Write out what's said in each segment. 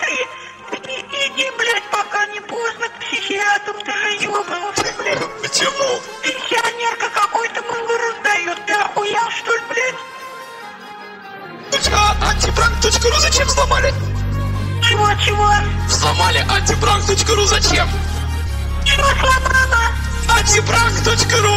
говори. Иди, блядь, пока не поздно к психиатру, ты же ёбнулся, блядь. Почему? Пенсионерка какой-то мыло раздает, ты охуел, что ли, блядь? Антипранк.ру зачем взломали? Чего? Взломали антипранк.ру зачем? Чего сломала? Антипранк.ру.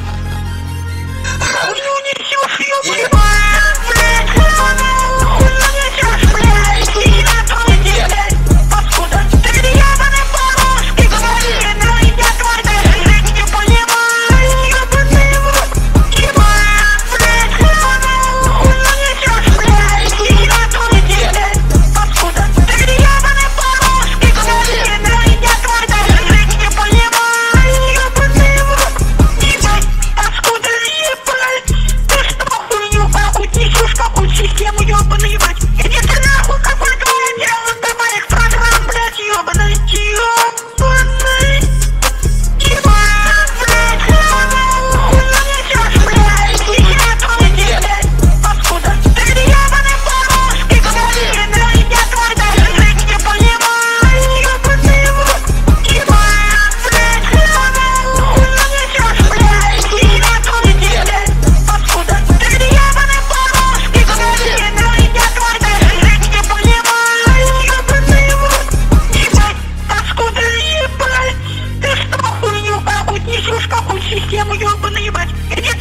Хуйню несёшь, ёбаный, блядь, хуйню несёшь, блядь, психиатру иди, блядь, паскуда. Ты ебаный по-русски говори, но я твой даже не понимаю, ёбаный в рот. Ебать, блядь, хуйню несёшь, блядь, психиатру иди, блядь, паскуда. Ты ебаный по-русски говори, но я твой даже не понимаю, ёбаный в рот. Ебать, паскуда, ебать, ты что хуйню нахуй несёшь, какую систему, ёбаный, ебать. Иди ты нахуй, какое твое дело до моих программ, блядь, ёбаный, ёбаный. Ебать, блядь, хуйню несёшь, блядь, психиатру иди, блядь, паскуда. Ты ебаный по-русски говори, но я твой даже не понимаю, ёбаный в рот. Ебать, блядь, хуйню несёшь, блядь, психиатру иди, блядь, паскуда. Ты ебаный по-русски говори, но я твой даже не понимаю, ёбаный в рот. Ебать, паскуда, ебать, ты что хуйню нахуй несёшь, какую систему, ёбаный, ебать. Иди